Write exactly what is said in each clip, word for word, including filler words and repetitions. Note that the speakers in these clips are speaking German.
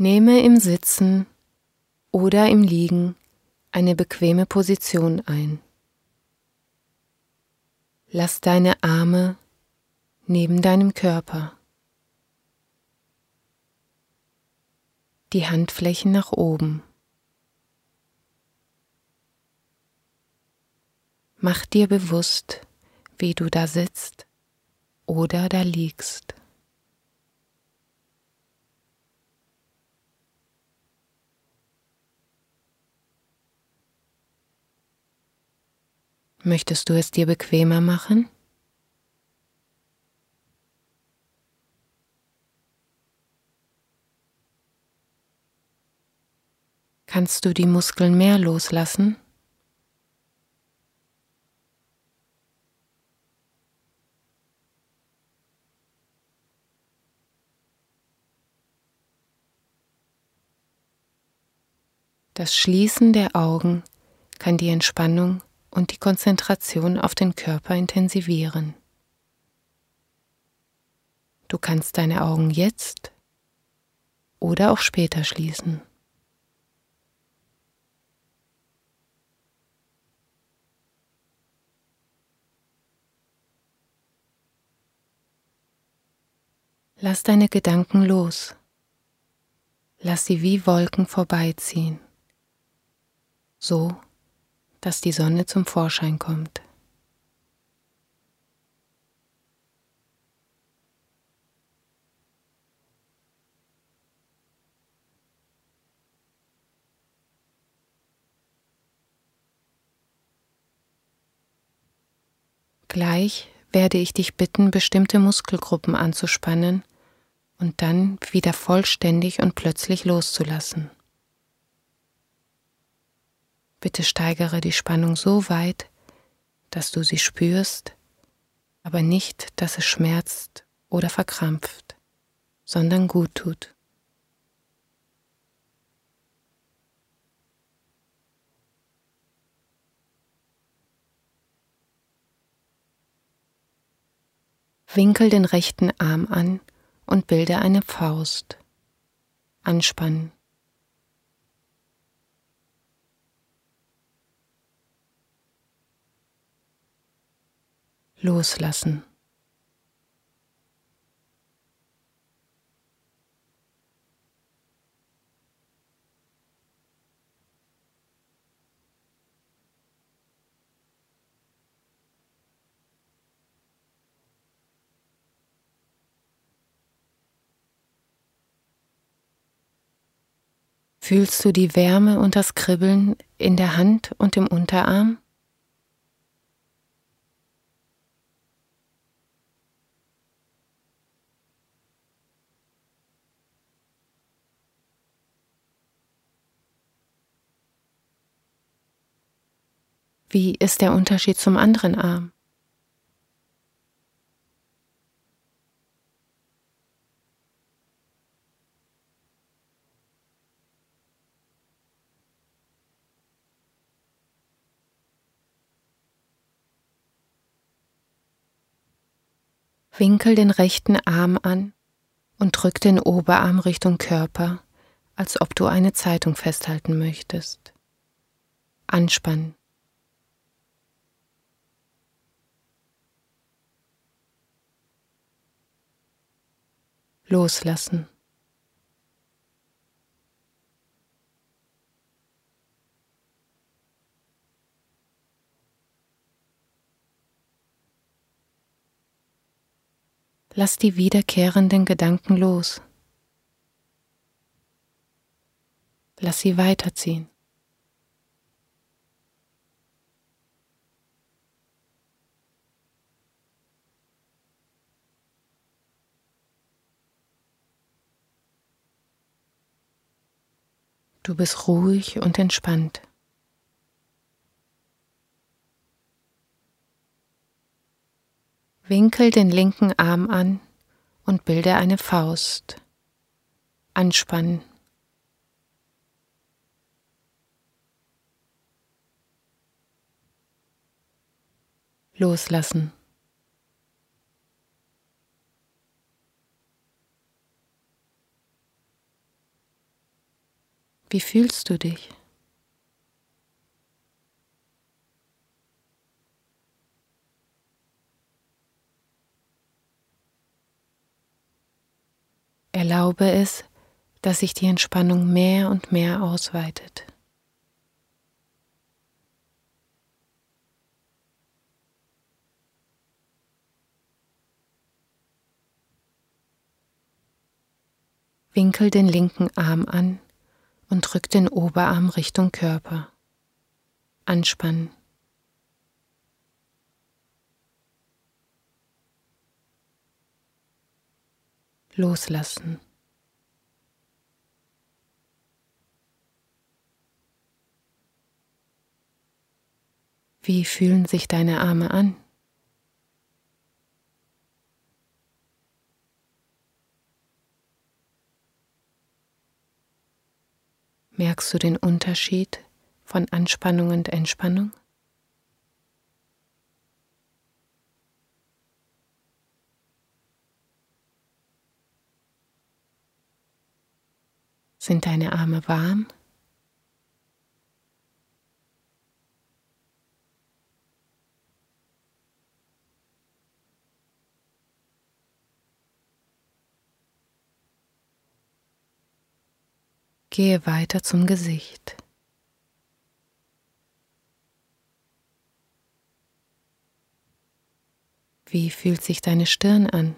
Nehme im Sitzen oder im Liegen eine bequeme Position ein. Lass deine Arme neben deinem Körper, die Handflächen nach oben. Mach dir bewusst, wie du da sitzt oder da liegst. Möchtest du es dir bequemer machen? Kannst du die Muskeln mehr loslassen? Das Schließen der Augen kann die Entspannung und die Konzentration auf den Körper intensivieren. Du kannst deine Augen jetzt oder auch später schließen. Lass deine Gedanken los. Lass sie wie Wolken vorbeiziehen, so dass die Sonne zum Vorschein kommt. Gleich werde ich dich bitten, bestimmte Muskelgruppen anzuspannen und dann wieder vollständig und plötzlich loszulassen. Bitte steigere die Spannung so weit, dass du sie spürst, aber nicht, dass es schmerzt oder verkrampft, sondern gut tut. Winkel den rechten Arm an und bilde eine Faust. Anspannen. Loslassen. Fühlst du die Wärme und das Kribbeln in der Hand und im Unterarm? Wie ist der Unterschied zum anderen Arm? Winkel den rechten Arm an und drück den Oberarm Richtung Körper, als ob du eine Zeitung festhalten möchtest. Anspannen. Loslassen. Lass die wiederkehrenden Gedanken los. Lass sie weiterziehen. Du bist ruhig und entspannt. Winkel den linken Arm an und bilde eine Faust. Anspannen. Loslassen. Wie fühlst du dich? Erlaube es, dass sich die Entspannung mehr und mehr ausweitet. Winkel den linken Arm an und drück den Oberarm Richtung Körper. Anspannen. Loslassen. Wie fühlen sich deine Arme an? Merkst du den Unterschied von Anspannung und Entspannung? Sind deine Arme warm? Gehe weiter zum Gesicht. Wie fühlt sich deine Stirn an?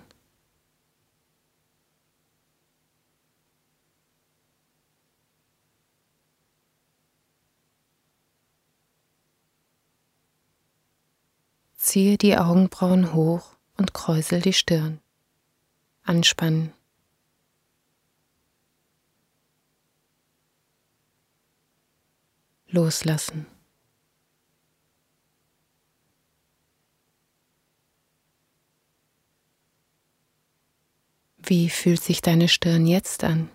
Ziehe die Augenbrauen hoch und kräusel die Stirn. Anspannen. Loslassen. Wie fühlt sich deine Stirn jetzt an?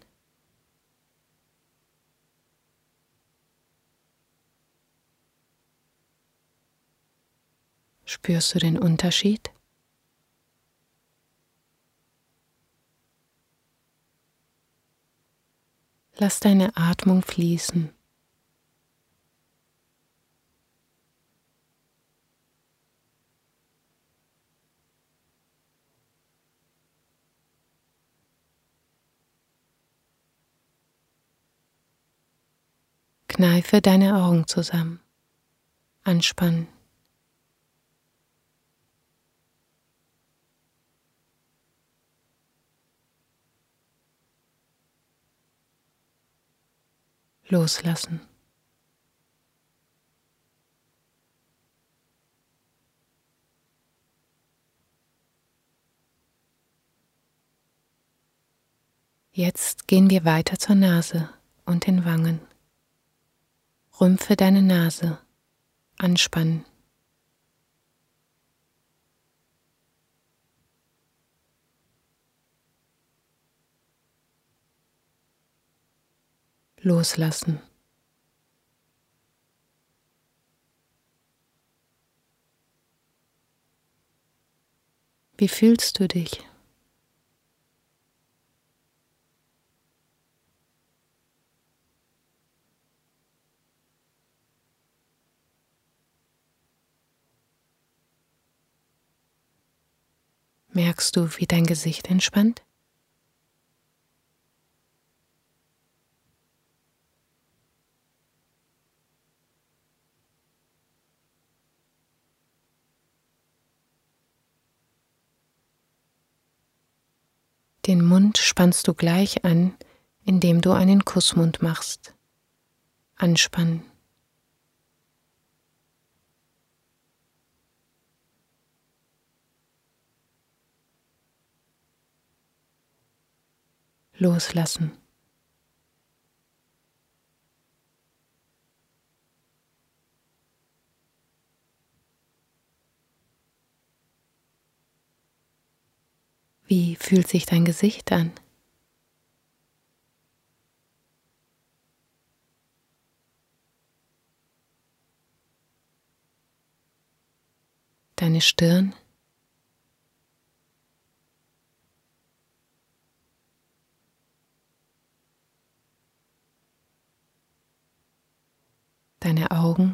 Spürst du den Unterschied? Lass deine Atmung fließen. Kneife deine Augen zusammen. Anspannen. Loslassen. Jetzt gehen wir weiter zur Nase und den Wangen. Rümpfe deine Nase. Anspannen. Loslassen. Wie fühlst du dich? Merkst du, wie dein Gesicht entspannt? Den Mund spannst du gleich an, indem du einen Kussmund machst. Anspannen. Loslassen. Wie fühlt sich dein Gesicht an? Deine Stirn? deine Augen,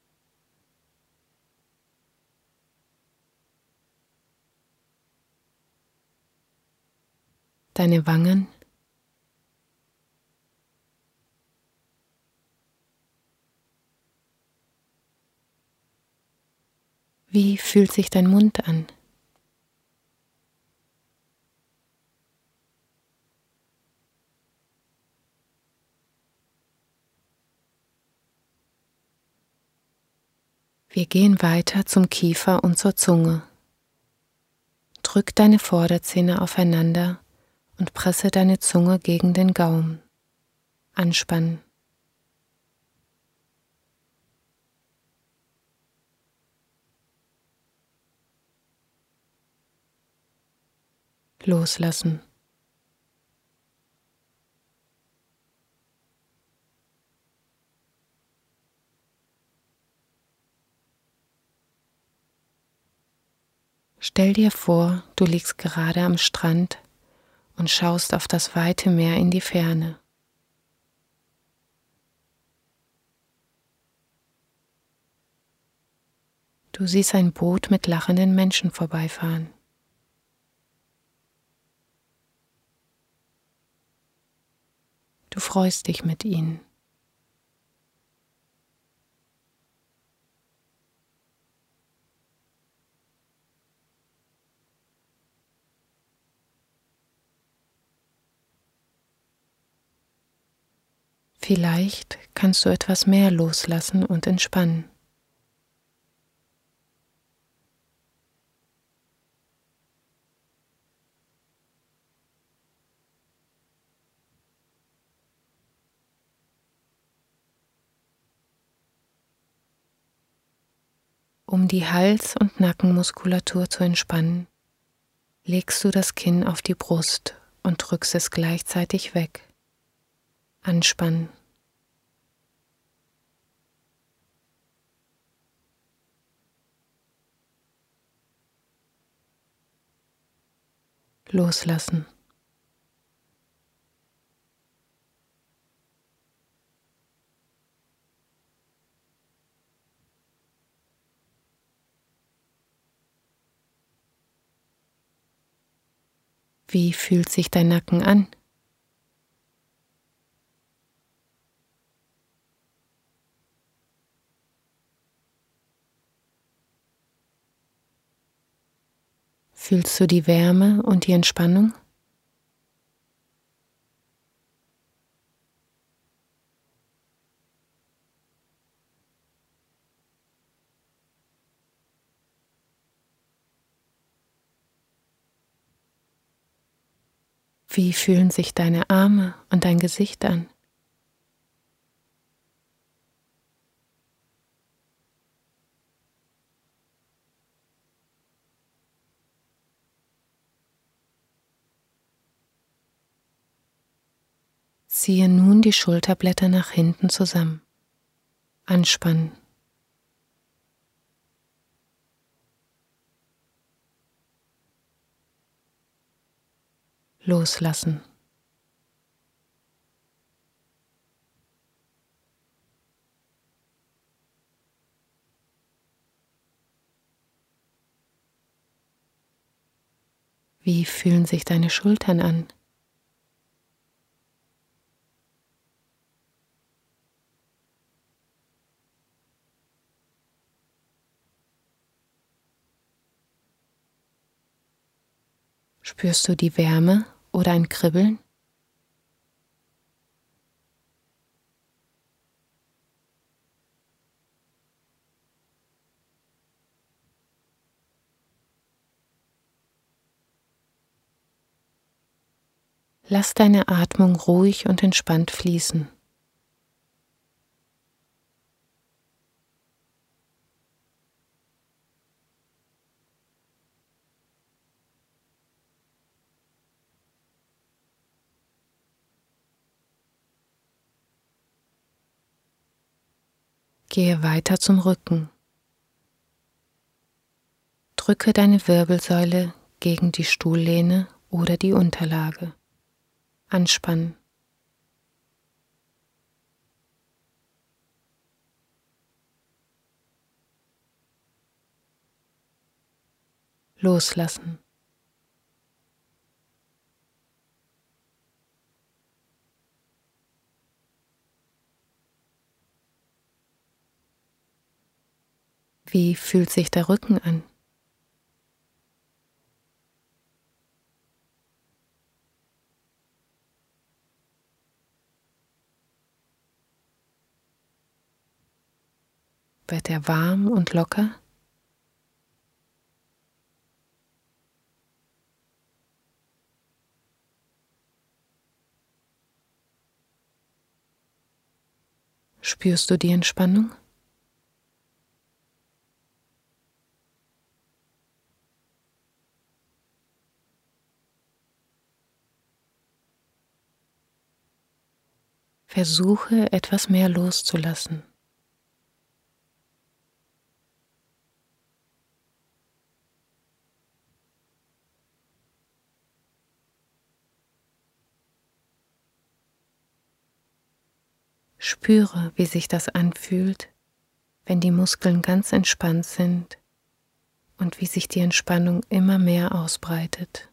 deine Wangen, wie fühlt sich dein Mund an? Wir gehen weiter zum Kiefer und zur Zunge. Drück deine Vorderzähne aufeinander und presse deine Zunge gegen den Gaumen. Anspannen. Loslassen. Stell dir vor, du liegst gerade am Strand und schaust auf das weite Meer in die Ferne. Du siehst ein Boot mit lachenden Menschen vorbeifahren. Du freust dich mit ihnen. Vielleicht kannst du etwas mehr loslassen und entspannen. Um die Hals- und Nackenmuskulatur zu entspannen, legst du das Kinn auf die Brust und drückst es gleichzeitig weg. Anspannen. Loslassen. Wie fühlt sich dein Nacken an? Fühlst du die Wärme und die Entspannung? Wie fühlen sich deine Arme und dein Gesicht an? Ziehe nun die Schulterblätter nach hinten zusammen. Anspannen. Loslassen. Wie fühlen sich deine Schultern an? Spürst du die Wärme oder ein Kribbeln? Lass deine Atmung ruhig und entspannt fließen. Gehe weiter zum Rücken. Drücke deine Wirbelsäule gegen die Stuhllehne oder die Unterlage. Anspannen. loslassen. Wie fühlt sich der Rücken an? Wird er warm und locker? Spürst du die Entspannung? Versuche, etwas mehr loszulassen. Spüre, wie sich das anfühlt, wenn die Muskeln ganz entspannt sind und wie sich die Entspannung immer mehr ausbreitet.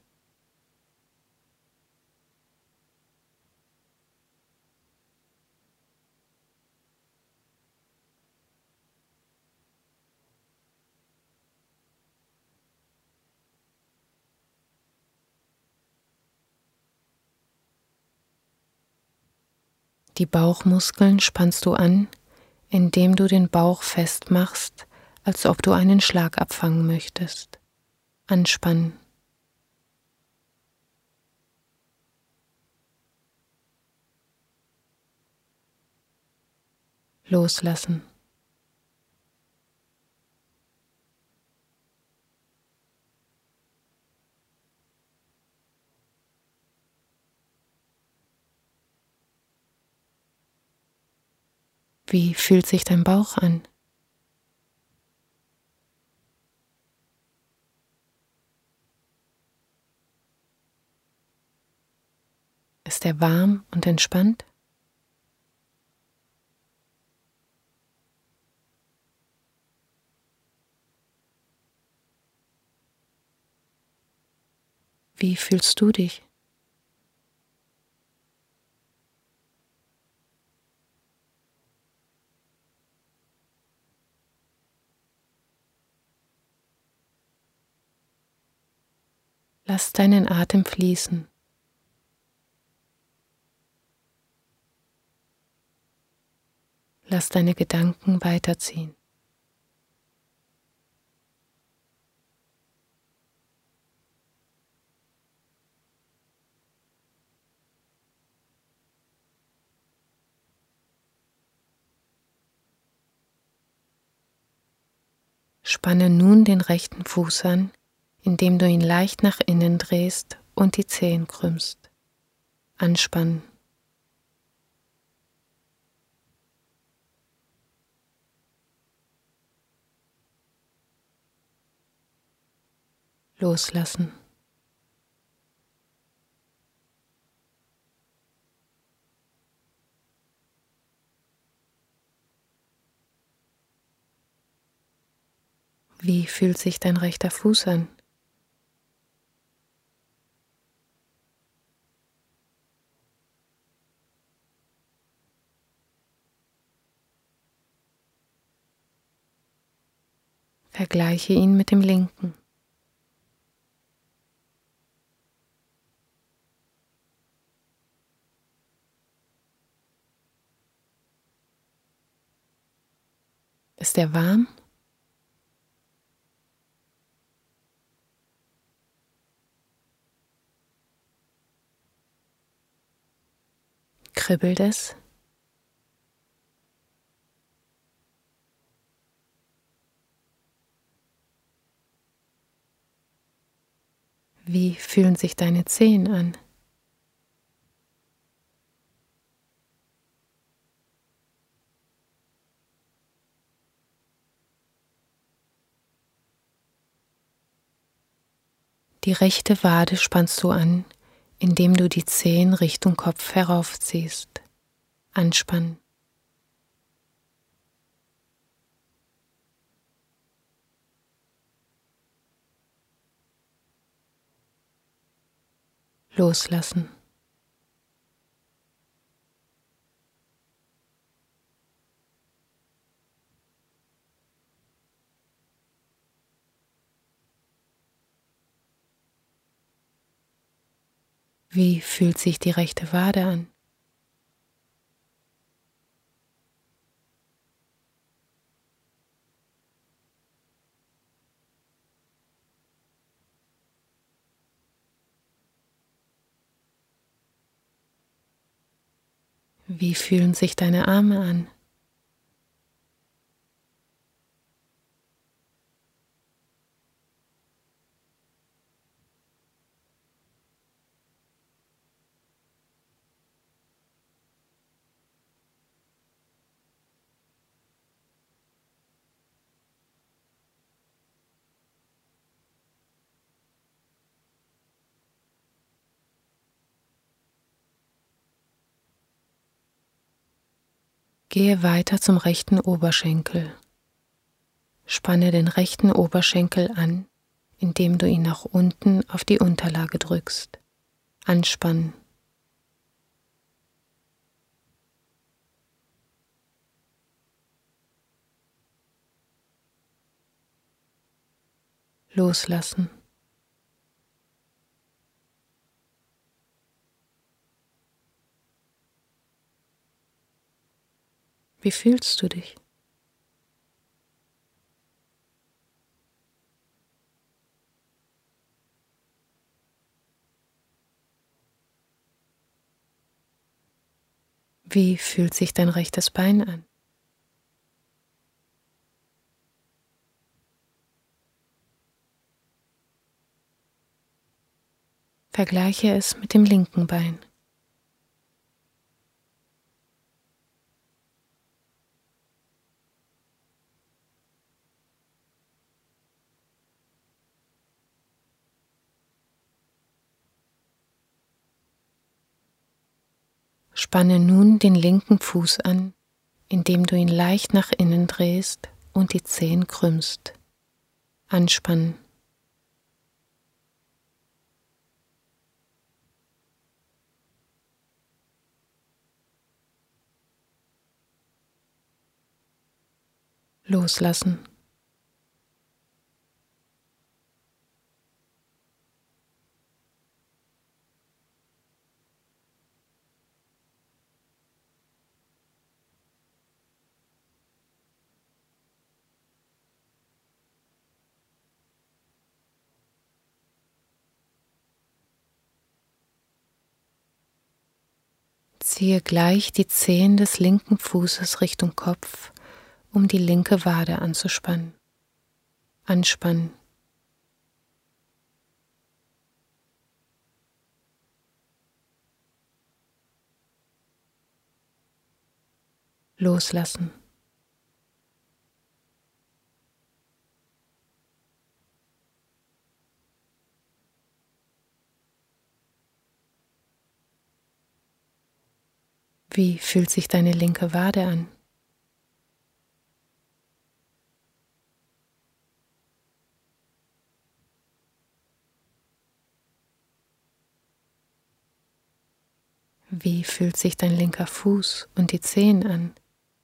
Die Bauchmuskeln spannst du an, indem du den Bauch festmachst, als ob du einen Schlag abfangen möchtest. Anspannen. Loslassen. Wie fühlt sich dein Bauch an? Ist er warm und entspannt? Wie fühlst du dich? Lass deinen Atem fließen. Lass deine Gedanken weiterziehen. Spanne nun den rechten Fuß an, indem du ihn leicht nach innen drehst und die Zehen krümmst. Anspannen. Loslassen. Wie fühlt sich dein rechter Fuß an? Vergleiche ihn mit dem linken. Ist er warm? Kribbelt es? Wie fühlen sich deine Zehen an? Die rechte Wade spannst du an, indem du die Zehen Richtung Kopf heraufziehst. Anspannen. Loslassen. Wie fühlt sich die rechte Wade an? Wie fühlen sich deine Arme an? Gehe weiter zum rechten Oberschenkel. Spanne den rechten Oberschenkel an, indem du ihn nach unten auf die Unterlage drückst. Anspannen. Loslassen. Wie fühlst du dich? Wie fühlt sich dein rechtes Bein an? Vergleiche es mit dem linken Bein. Spanne nun den linken Fuß an, indem du ihn leicht nach innen drehst und die Zehen krümmst. Anspannen. Loslassen. Ziehe gleich die Zehen des linken Fußes Richtung Kopf, um die linke Wade anzuspannen. Anspannen. Loslassen. Wie fühlt sich deine linke Wade an? Wie fühlt sich dein linker Fuß und die Zehen an?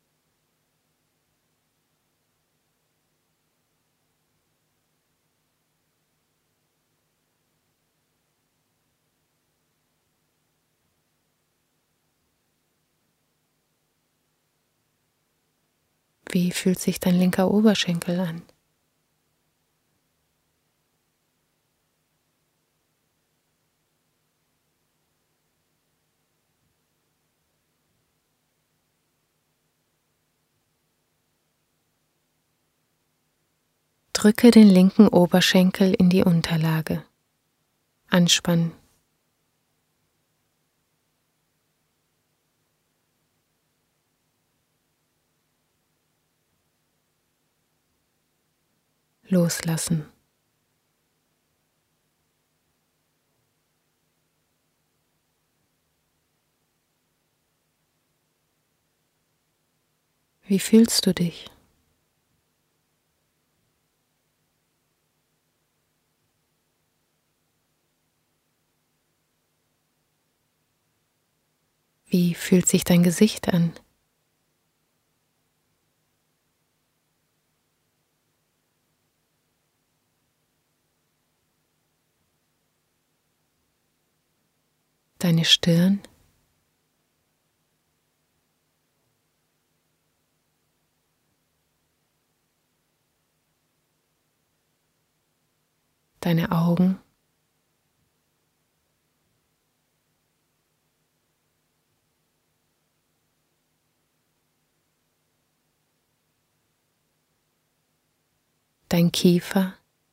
Wie fühlt sich dein linker Oberschenkel an? Drücke den linken Oberschenkel in die Unterlage. Anspannen. Loslassen. Wie fühlst du dich? Wie fühlt sich dein Gesicht an? Deine Stirn? Deine Augen? Dein Kiefer?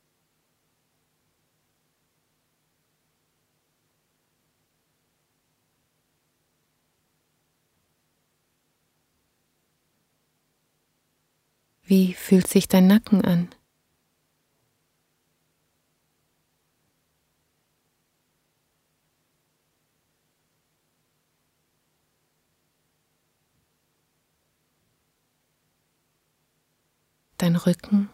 Wie fühlt sich dein Nacken an? Dein Rücken?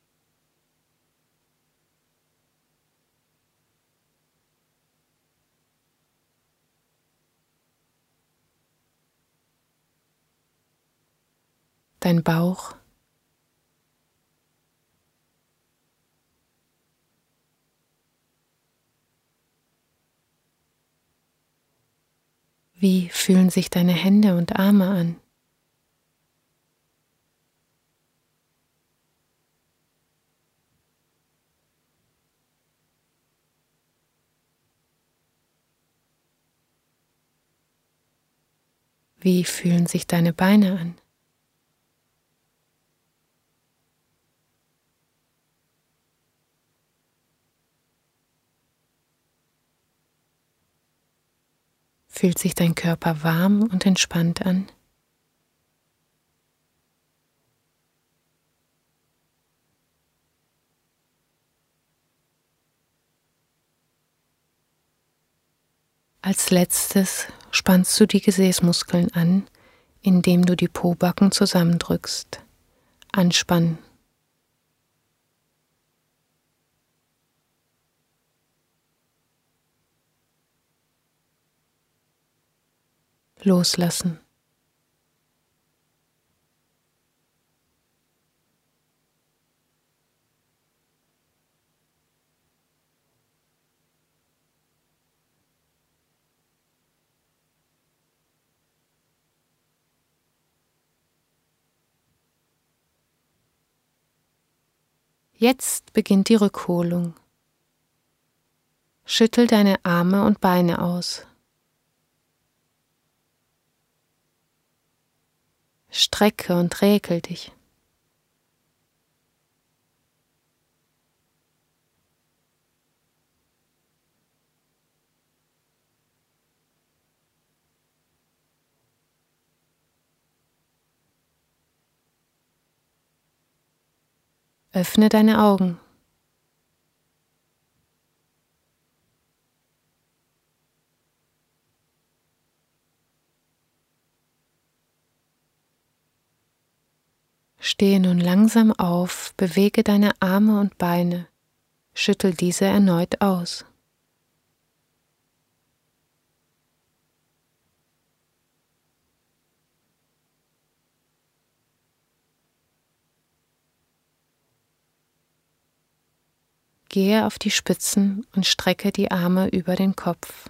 Dein Bauch? Wie fühlen sich deine Hände und Arme an? Wie fühlen sich deine Beine an? Fühlt sich dein Körper warm und entspannt an? Als letztes spannst du die Gesäßmuskeln an, indem du die Pobacken zusammendrückst. Anspannen. Loslassen. Jetzt beginnt die Rückholung. Schüttel deine Arme und Beine aus. Strecke und räkel dich. Öffne deine Augen. Stehe nun langsam auf, bewege deine Arme und Beine, schüttel diese erneut aus. Gehe auf die Spitzen und strecke die Arme über den Kopf.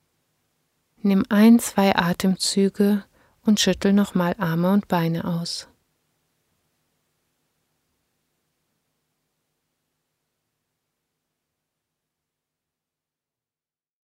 Nimm ein, zwei Atemzüge und schüttel nochmal Arme und Beine aus.